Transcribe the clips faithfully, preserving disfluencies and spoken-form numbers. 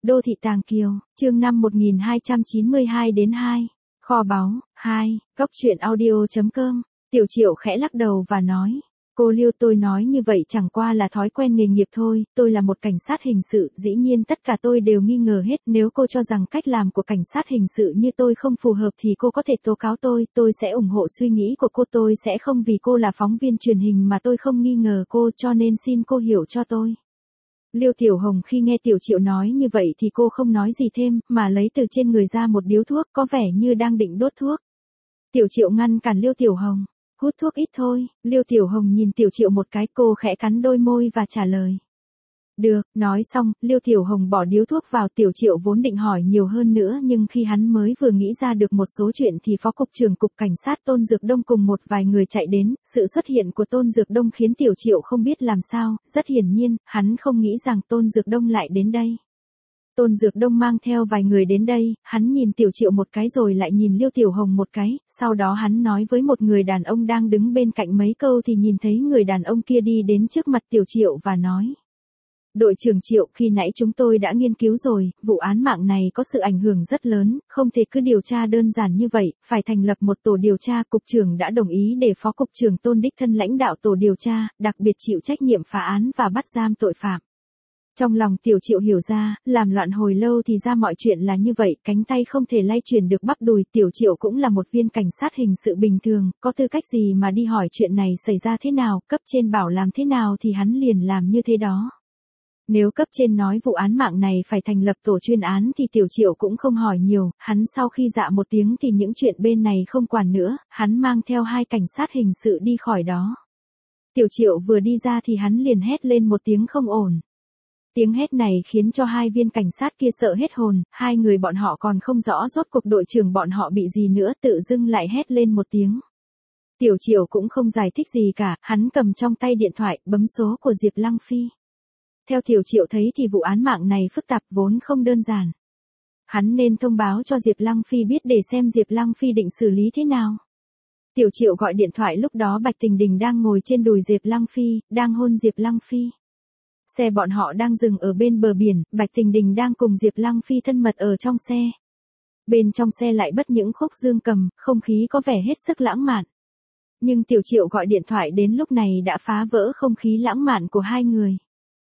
Đô thị Tàng Kiều, chương năm một nghìn hai trăm chín mươi hai đến hai. Kho báu, hai, góc truyện audio.com. Tiểu Triệu khẽ lắc đầu và nói, cô Liêu, tôi nói như vậy chẳng qua là thói quen nghề nghiệp thôi, tôi là một cảnh sát hình sự, dĩ nhiên tất cả tôi đều nghi ngờ hết, nếu cô cho rằng cách làm của cảnh sát hình sự như tôi không phù hợp thì cô có thể tố cáo tôi, tôi sẽ ủng hộ suy nghĩ của cô, tôi sẽ không vì cô là phóng viên truyền hình mà tôi không nghi ngờ cô, cho nên xin cô hiểu cho tôi. Liêu Tiểu Hồng khi nghe Tiểu Triệu nói như vậy thì cô không nói gì thêm, mà lấy từ trên người ra một điếu thuốc, có vẻ như đang định đốt thuốc. Tiểu Triệu ngăn cản Liêu Tiểu Hồng, hút thuốc ít thôi. Liêu Tiểu Hồng nhìn Tiểu Triệu một cái, cô khẽ cắn đôi môi và trả lời. Được, nói xong, Liêu Tiểu Hồng bỏ điếu thuốc vào. Tiểu Triệu vốn định hỏi nhiều hơn nữa nhưng khi hắn mới vừa nghĩ ra được một số chuyện thì Phó Cục trưởng Cục Cảnh sát Tôn Dược Đông cùng một vài người chạy đến, sự xuất hiện của Tôn Dược Đông khiến Tiểu Triệu không biết làm sao, rất hiển nhiên, hắn không nghĩ rằng Tôn Dược Đông lại đến đây. Tôn Dược Đông mang theo vài người đến đây, hắn nhìn Tiểu Triệu một cái rồi lại nhìn Liêu Tiểu Hồng một cái, sau đó hắn nói với một người đàn ông đang đứng bên cạnh mấy câu thì nhìn thấy người đàn ông kia đi đến trước mặt Tiểu Triệu và nói. Đội trưởng Triệu, khi nãy chúng tôi đã nghiên cứu rồi, vụ án mạng này có sự ảnh hưởng rất lớn, không thể cứ điều tra đơn giản như vậy, phải thành lập một tổ điều tra. Cục trưởng đã đồng ý để Phó Cục trưởng Tôn đích thân lãnh đạo tổ điều tra, đặc biệt chịu trách nhiệm phá án và bắt giam tội phạm. Trong lòng Tiểu Triệu hiểu ra, làm loạn hồi lâu thì ra mọi chuyện là như vậy, cánh tay không thể lay chuyển được bắp đùi. Tiểu Triệu cũng là một viên cảnh sát hình sự bình thường, có tư cách gì mà đi hỏi chuyện này xảy ra thế nào, cấp trên bảo làm thế nào thì hắn liền làm như thế đó. Nếu cấp trên nói vụ án mạng này phải thành lập tổ chuyên án thì Tiểu Triệu cũng không hỏi nhiều, hắn sau khi dạ một tiếng thì những chuyện bên này không quản nữa, hắn mang theo hai cảnh sát hình sự đi khỏi đó. Tiểu Triệu vừa đi ra thì hắn liền hét lên một tiếng không ổn. Tiếng hét này khiến cho hai viên cảnh sát kia sợ hết hồn, hai người bọn họ còn không rõ rốt cuộc đội trưởng bọn họ bị gì nữa, tự dưng lại hét lên một tiếng. Tiểu Triệu cũng không giải thích gì cả, hắn cầm trong tay điện thoại, bấm số của Diệp Lăng Phi. Theo Tiểu Triệu thấy thì vụ án mạng này phức tạp vốn không đơn giản. Hắn nên thông báo cho Diệp Lăng Phi biết để xem Diệp Lăng Phi định xử lý thế nào. Tiểu Triệu gọi điện thoại, lúc đó Bạch Tình Đình đang ngồi trên đùi Diệp Lăng Phi, đang hôn Diệp Lăng Phi. Xe bọn họ đang dừng ở bên bờ biển, Bạch Tình Đình đang cùng Diệp Lăng Phi thân mật ở trong xe. Bên trong xe lại bất những khúc dương cầm, không khí có vẻ hết sức lãng mạn. Nhưng Tiểu Triệu gọi điện thoại đến lúc này đã phá vỡ không khí lãng mạn của hai người.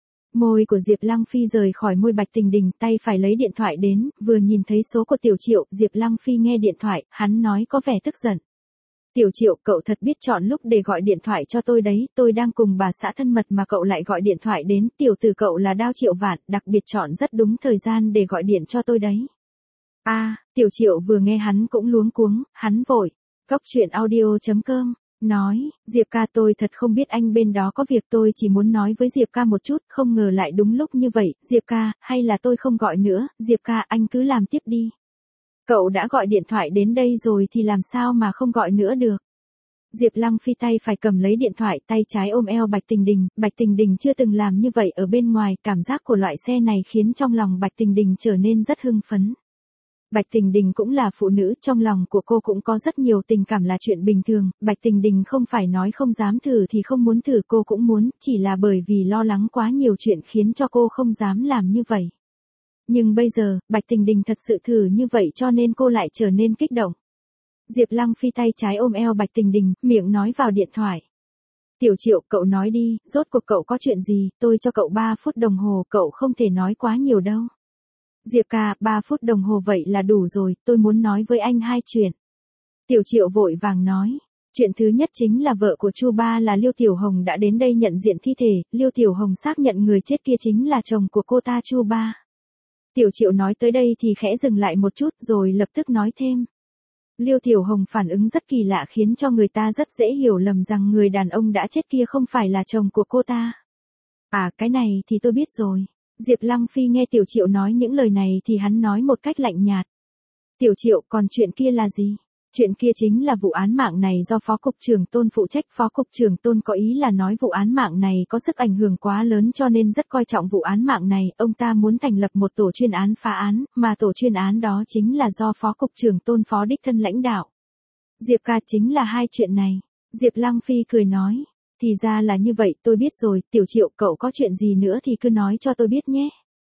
Môi của Diệp Lăng Phi rời khỏi môi Bạch Tình Đình, tay phải lấy điện thoại đến, vừa nhìn thấy số của Tiểu Triệu, Diệp Lăng Phi nghe điện thoại, hắn nói có vẻ tức giận. Tiểu Triệu, cậu thật biết chọn lúc để gọi điện thoại cho tôi đấy, tôi đang cùng bà xã thân mật mà cậu lại gọi điện thoại đến, tiểu tử cậu là Đao Triệu Vạn, đặc biệt chọn rất đúng thời gian để gọi điện cho tôi đấy. A, à, Tiểu Triệu vừa nghe hắn cũng luống cuống, hắn vội. Góc truyện audio.com. Nói, Diệp ca, tôi thật không biết anh bên đó có việc, tôi chỉ muốn nói với Diệp ca một chút, không ngờ lại đúng lúc như vậy. Diệp ca, hay là tôi không gọi nữa, Diệp ca, anh cứ làm tiếp đi. Cậu đã gọi điện thoại đến đây rồi thì làm sao mà không gọi nữa được. Diệp Lăng Phi tay phải cầm lấy điện thoại, tay trái ôm eo Bạch Tình Đình. Bạch Tình Đình chưa từng làm như vậy ở bên ngoài, cảm giác của loại xe này khiến trong lòng Bạch Tình Đình trở nên rất hưng phấn. Bạch Tình Đình cũng là phụ nữ, trong lòng của cô cũng có rất nhiều tình cảm là chuyện bình thường, Bạch Tình Đình không phải nói không dám thử thì không muốn thử, cô cũng muốn, chỉ là bởi vì lo lắng quá nhiều chuyện khiến cho cô không dám làm như vậy. Nhưng bây giờ, Bạch Tình Đình thật sự thử như vậy cho nên cô lại trở nên kích động. Diệp Lăng Phi tay trái ôm eo Bạch Tình Đình, miệng nói vào điện thoại. Tiểu Triệu, cậu nói đi, rốt cuộc cậu có chuyện gì, tôi cho cậu ba phút đồng hồ, cậu không thể nói quá nhiều đâu. Diệp ca, ba phút đồng hồ vậy là đủ rồi, tôi muốn nói với anh hai chuyện. Tiểu Triệu vội vàng nói. Chuyện thứ nhất chính là vợ của Chu Ba là Liêu Tiểu Hồng đã đến đây nhận diện thi thể, Liêu Tiểu Hồng xác nhận người chết kia chính là chồng của cô ta Chu Ba. Tiểu Triệu nói tới đây thì khẽ dừng lại một chút rồi lập tức nói thêm. Liêu Tiểu Hồng phản ứng rất kỳ lạ khiến cho người ta rất dễ hiểu lầm rằng người đàn ông đã chết kia không phải là chồng của cô ta. À, cái này thì tôi biết rồi. Diệp Lăng Phi nghe Tiểu Triệu nói những lời này thì hắn nói một cách lạnh nhạt. Tiểu Triệu, còn chuyện kia là gì? Chuyện kia chính là vụ án mạng này do Phó Cục trưởng Tôn phụ trách. Phó Cục trưởng Tôn có ý là nói vụ án mạng này có sức ảnh hưởng quá lớn cho nên rất coi trọng vụ án mạng này. Ông ta muốn thành lập một tổ chuyên án phá án, mà tổ chuyên án đó chính là do Phó Cục trưởng Tôn Phó đích thân lãnh đạo. Diệp ca, chính là hai chuyện này. Diệp Lăng Phi cười nói. Thì ra là như vậy, tôi biết rồi, Tiểu Triệu, cậu có chuyện gì nữa thì cứ nói cho tôi biết nhé.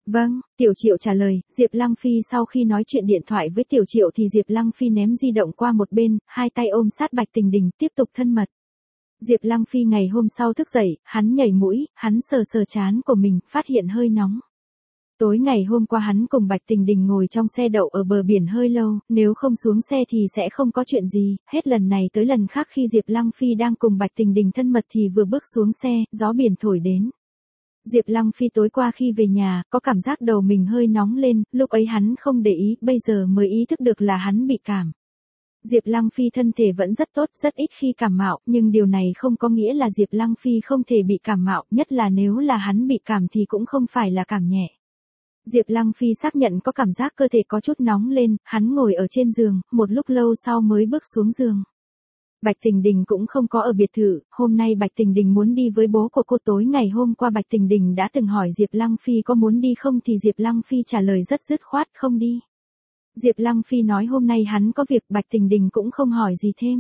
Vâng, Tiểu Triệu trả lời. Diệp Lăng Phi sau khi nói chuyện điện thoại với Tiểu Triệu thì Diệp Lăng Phi ném di động qua một bên, hai tay ôm sát Bạch Tình Đình, tiếp tục thân mật. Diệp Lăng Phi ngày hôm sau thức dậy, hắn nhảy mũi, hắn sờ sờ trán của mình, phát hiện hơi nóng. Tối ngày hôm qua hắn cùng Bạch Tình Đình ngồi trong xe đậu ở bờ biển hơi lâu, nếu không xuống xe thì sẽ không có chuyện gì, hết lần này tới lần khác khi Diệp Lăng Phi đang cùng Bạch Tình Đình thân mật thì vừa bước xuống xe, gió biển thổi đến. Diệp Lăng Phi tối qua khi về nhà, có cảm giác đầu mình hơi nóng lên, lúc ấy hắn không để ý, bây giờ mới ý thức được là hắn bị cảm. Diệp Lăng Phi thân thể vẫn rất tốt, rất ít khi cảm mạo, nhưng điều này không có nghĩa là Diệp Lăng Phi không thể bị cảm mạo, nhất là nếu là hắn bị cảm thì cũng không phải là cảm nhẹ. Diệp Lăng Phi xác nhận có cảm giác cơ thể có chút nóng lên, hắn ngồi ở trên giường, một lúc lâu sau mới bước xuống giường. Bạch Tình Đình cũng không có ở biệt thự, hôm nay Bạch Tình Đình muốn đi với bố của cô, tối ngày hôm qua Bạch Tình Đình đã từng hỏi Diệp Lăng Phi có muốn đi không thì Diệp Lăng Phi trả lời rất dứt khoát không đi. Diệp Lăng Phi nói hôm nay hắn có việc, Bạch Tình Đình cũng không hỏi gì thêm.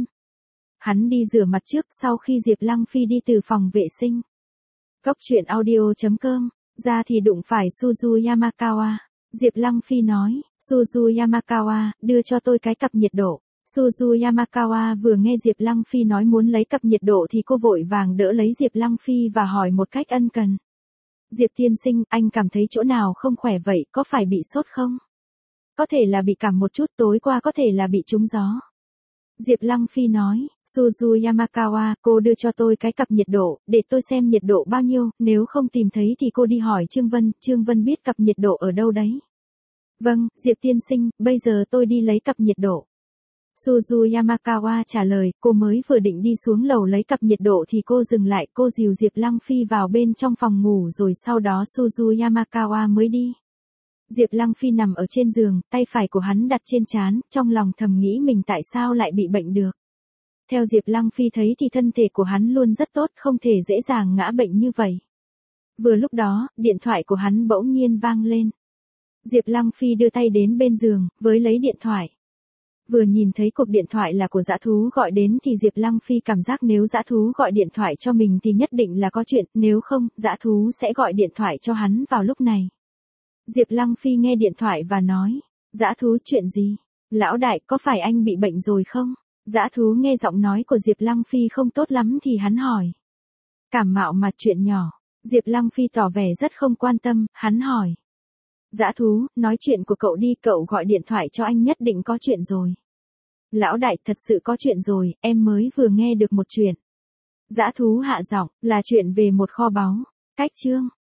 Hắn đi rửa mặt trước sau khi Diệp Lăng Phi đi từ phòng vệ sinh. Cốc truyện audio chấm com, ra thì đụng phải Suzu Yamakawa. Diệp Lăng Phi nói, Suzu Yamakawa, đưa cho tôi cái cặp nhiệt độ. Suzu Yamakawa vừa nghe Diệp Lăng Phi nói muốn lấy cặp nhiệt độ thì cô vội vàng đỡ lấy Diệp Lăng Phi và hỏi một cách ân cần. Diệp tiên sinh, anh cảm thấy chỗ nào không khỏe vậy, có phải bị sốt không? Có thể là bị cảm một chút, tối qua có thể là bị trúng gió. Diệp Lăng Phi nói, Suzu Yamakawa, cô đưa cho tôi cái cặp nhiệt độ, để tôi xem nhiệt độ bao nhiêu, nếu không tìm thấy thì cô đi hỏi Trương Vân, Trương Vân biết cặp nhiệt độ ở đâu đấy. Vâng, Diệp tiên sinh, bây giờ tôi đi lấy cặp nhiệt độ. Suzu Yamakawa trả lời, cô mới vừa định đi xuống lầu lấy cặp nhiệt độ thì cô dừng lại, cô dìu Diệp Lăng Phi vào bên trong phòng ngủ rồi sau đó Suzu Yamakawa mới đi. Diệp Lăng Phi nằm ở trên giường, tay phải của hắn đặt trên trán, trong lòng thầm nghĩ mình tại sao lại bị bệnh được. Theo Diệp Lăng Phi thấy thì thân thể của hắn luôn rất tốt, không thể dễ dàng ngã bệnh như vậy. Vừa lúc đó, điện thoại của hắn bỗng nhiên vang lên. Diệp Lăng Phi đưa tay đến bên giường, với lấy điện thoại. Vừa nhìn thấy cuộc điện thoại là của dã thú gọi đến thì Diệp Lăng Phi cảm giác nếu dã thú gọi điện thoại cho mình thì nhất định là có chuyện, nếu không, dã thú sẽ gọi điện thoại cho hắn vào lúc này. Diệp Lăng Phi nghe điện thoại và nói, dã thú chuyện gì? Lão đại, có phải anh bị bệnh rồi không? Dã thú nghe giọng nói của Diệp Lăng Phi không tốt lắm thì hắn hỏi. Cảm mạo mà chuyện nhỏ. Diệp Lăng Phi tỏ vẻ rất không quan tâm, hắn hỏi. Dã thú, nói chuyện của cậu đi, cậu gọi điện thoại cho anh nhất định có chuyện rồi. Lão đại, thật sự có chuyện rồi, em mới vừa nghe được một chuyện. Dã thú hạ giọng, là chuyện về một kho báu. Cách chương.